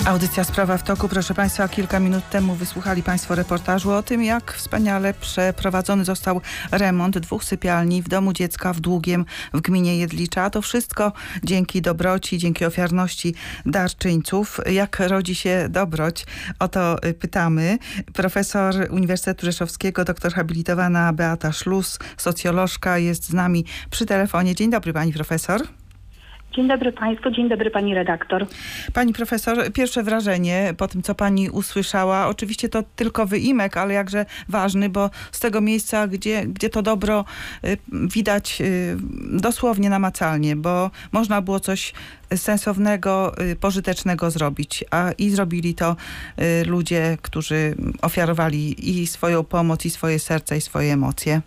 Audycja Sprawa w toku. Proszę Państwa, kilka minut temu wysłuchali Państwo reportażu o tym, jak wspaniale przeprowadzony został remont 2 sypialni w domu dziecka w Długiem w gminie Jedlicza. A to wszystko dzięki dobroci, dzięki ofiarności darczyńców. Jak rodzi się dobroć? O to pytamy. Profesor Uniwersytetu Rzeszowskiego, doktor habilitowana Beata Szlus, socjolożka, jest z nami przy telefonie. Dzień dobry, pani profesor. Dzień dobry Państwu, dzień dobry Pani redaktor. Pani profesor, pierwsze wrażenie po tym, co Pani usłyszała, oczywiście to tylko wyimek, ale jakże ważny, bo z tego miejsca, gdzie to dobro widać dosłownie namacalnie, bo można było coś sensownego, pożytecznego zrobić, i zrobili to ludzie, którzy ofiarowali i swoją pomoc, i swoje serce, i swoje emocje.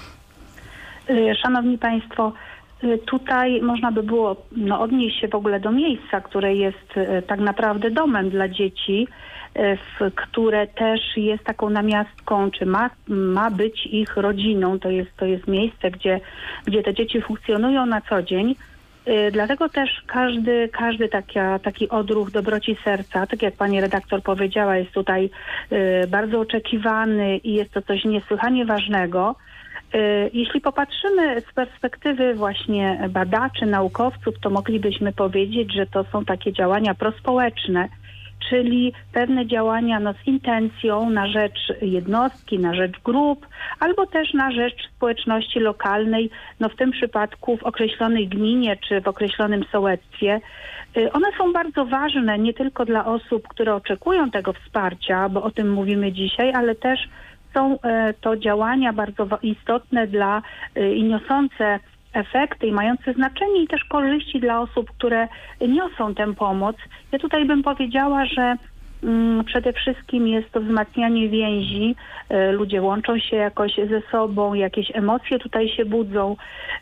Szanowni Państwo, tutaj można by było odnieść się w ogóle do miejsca, które jest tak naprawdę domem dla dzieci, które też jest taką namiastką, czy ma być ich rodziną. To jest miejsce, gdzie te dzieci funkcjonują na co dzień. Dlatego też każdy taki odruch dobroci serca, tak jak pani redaktor powiedziała, jest tutaj bardzo oczekiwany i jest to coś niesłychanie ważnego. Jeśli popatrzymy z perspektywy właśnie badaczy, naukowców, to moglibyśmy powiedzieć, że to są takie działania prospołeczne, czyli pewne działania z intencją na rzecz jednostki, na rzecz grup, albo też na rzecz społeczności lokalnej, w tym przypadku w określonej gminie czy w określonym sołectwie. One są bardzo ważne nie tylko dla osób, które oczekują tego wsparcia, bo o tym mówimy dzisiaj, ale też są to działania bardzo istotne i niosące efekty i mające znaczenie i też korzyści dla osób, które niosą tę pomoc. Ja tutaj bym powiedziała, że przede wszystkim jest to wzmacnianie więzi. Ludzie łączą się jakoś ze sobą, jakieś emocje tutaj się budzą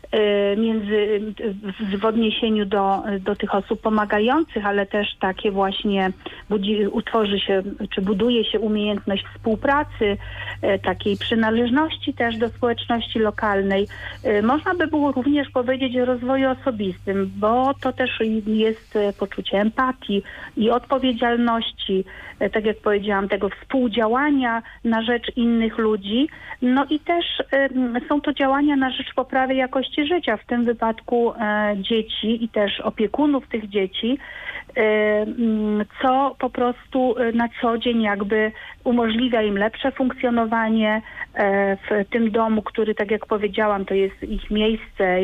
w odniesieniu do tych osób pomagających, ale też takie właśnie buduje się umiejętność współpracy, takiej przynależności też do społeczności lokalnej. Można by było również powiedzieć o rozwoju osobistym, bo to też jest poczucie empatii i odpowiedzialności, tak jak powiedziałam, tego współdziałania na rzecz innych ludzi. I też są to działania na rzecz poprawy jakości życia, w tym wypadku dzieci i też opiekunów tych dzieci, co po prostu na co dzień jakby umożliwia im lepsze funkcjonowanie w tym domu, który, tak jak powiedziałam, to jest ich miejsce,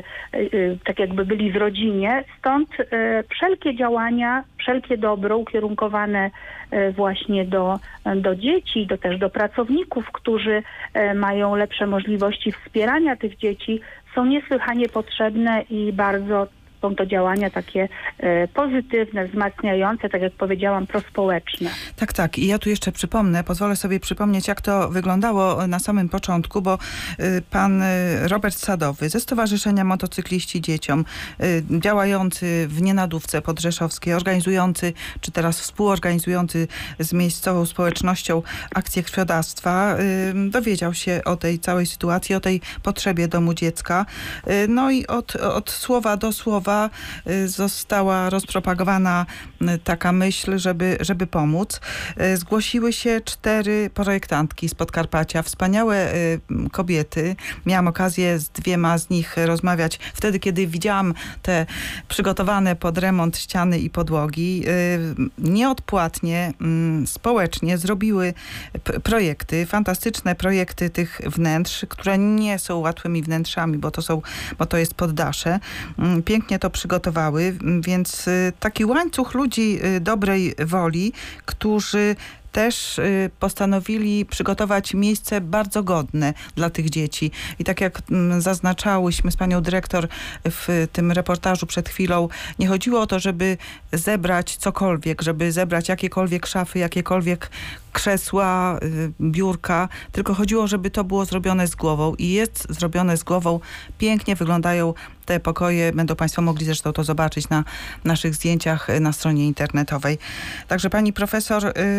tak jakby byli w rodzinie. Stąd wszelkie działania, wszelkie dobro ukierunkowane właśnie do dzieci, też do pracowników, którzy mają lepsze możliwości wspierania tych dzieci, są niesłychanie potrzebne i bardzo są to działania takie pozytywne, wzmacniające, tak jak powiedziałam, prospołeczne. Tak. I ja tu jeszcze pozwolę sobie przypomnieć, jak to wyglądało na samym początku, bo pan Robert Sadowy ze Stowarzyszenia Motocykliści Dzieciom, działający w Nienadówce Podrzeszowskiej, organizujący, czy teraz współorganizujący z miejscową społecznością akcję krwiodawstwa, dowiedział się o tej całej sytuacji, o tej potrzebie domu dziecka. I od słowa do słowa została rozpropagowana taka myśl, żeby pomóc. Zgłosiły się 4 projektantki z Podkarpacia, wspaniałe kobiety. Miałam okazję z 2 z nich rozmawiać wtedy, kiedy widziałam te przygotowane pod remont ściany i podłogi. Nieodpłatnie, społecznie zrobiły projekty, fantastyczne projekty tych wnętrz, które nie są łatwymi wnętrzami, bo to jest poddasze. Pięknie to przygotowały, więc taki łańcuch ludzi dobrej woli, którzy też postanowili przygotować miejsce bardzo godne dla tych dzieci. I tak jak zaznaczałyśmy z panią dyrektor w tym reportażu przed chwilą, nie chodziło o to, żeby zebrać cokolwiek, żeby zebrać jakiekolwiek szafy, jakiekolwiek krzesła, biurka, tylko chodziło, żeby to było zrobione z głową i jest zrobione z głową. Pięknie wyglądają te pokoje. Będą Państwo mogli zresztą to zobaczyć na naszych zdjęciach na stronie internetowej. Także pani profesor,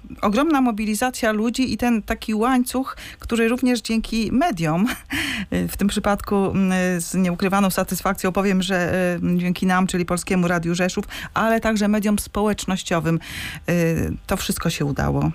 ogromna mobilizacja ludzi i ten taki łańcuch, który również dzięki mediom, w tym przypadku z nieukrywaną satysfakcją powiem, że dzięki nam, czyli Polskiemu Radiu Rzeszów, ale także mediom społecznościowym, to wszystko się udało.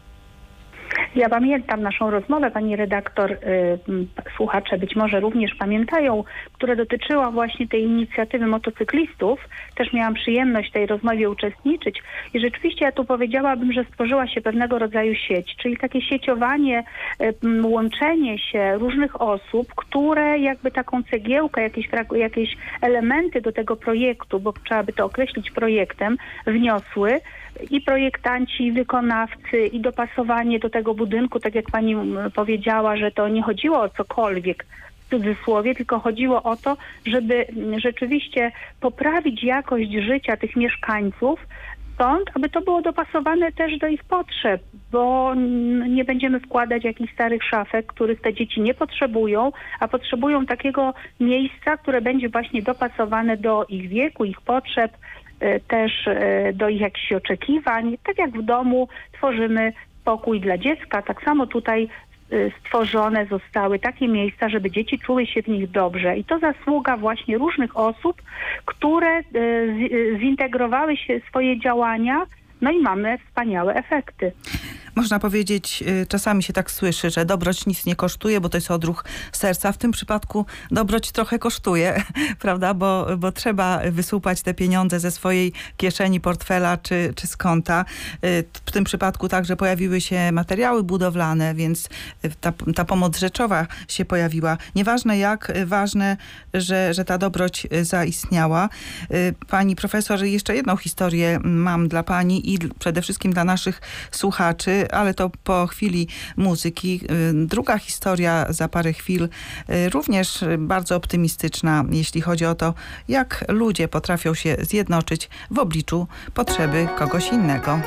Ja pamiętam naszą rozmowę, pani redaktor, słuchacze być może również pamiętają, która dotyczyła właśnie tej inicjatywy motocyklistów. Też miałam przyjemność w tej rozmowie uczestniczyć i rzeczywiście ja tu powiedziałabym, że stworzyła się pewnego rodzaju sieć, czyli takie sieciowanie, łączenie się różnych osób, które jakby taką cegiełkę, jakieś elementy do tego projektu, bo trzeba by to określić projektem, wniosły i projektanci, i wykonawcy, i dopasowanie do tego budynku, tak jak pani powiedziała, że to nie chodziło o cokolwiek w cudzysłowie, tylko chodziło o to, żeby rzeczywiście poprawić jakość życia tych mieszkańców, stąd, aby to było dopasowane też do ich potrzeb, bo nie będziemy wkładać jakichś starych szafek, których te dzieci nie potrzebują, a potrzebują takiego miejsca, które będzie właśnie dopasowane do ich wieku, ich potrzeb, też do ich jakichś oczekiwań. Tak jak w domu tworzymy pokój dla dziecka, tak samo tutaj stworzone zostały takie miejsca, żeby dzieci czuły się w nich dobrze. I to zasługa właśnie różnych osób, które zintegrowały się swoje działania, no i mamy wspaniałe efekty. Można powiedzieć, czasami się tak słyszy, że dobroć nic nie kosztuje, bo to jest odruch serca. W tym przypadku dobroć trochę kosztuje, prawda? Bo trzeba wysłupać te pieniądze ze swojej kieszeni, portfela czy z konta. W tym przypadku także pojawiły się materiały budowlane, więc ta pomoc rzeczowa się pojawiła. Nieważne jak, ważne, że ta dobroć zaistniała. Pani profesor, jeszcze jedną historię mam dla pani i przede wszystkim dla naszych słuchaczy, ale to po chwili muzyki. Druga historia za parę chwil, również bardzo optymistyczna, jeśli chodzi o to, jak ludzie potrafią się zjednoczyć w obliczu potrzeby kogoś innego.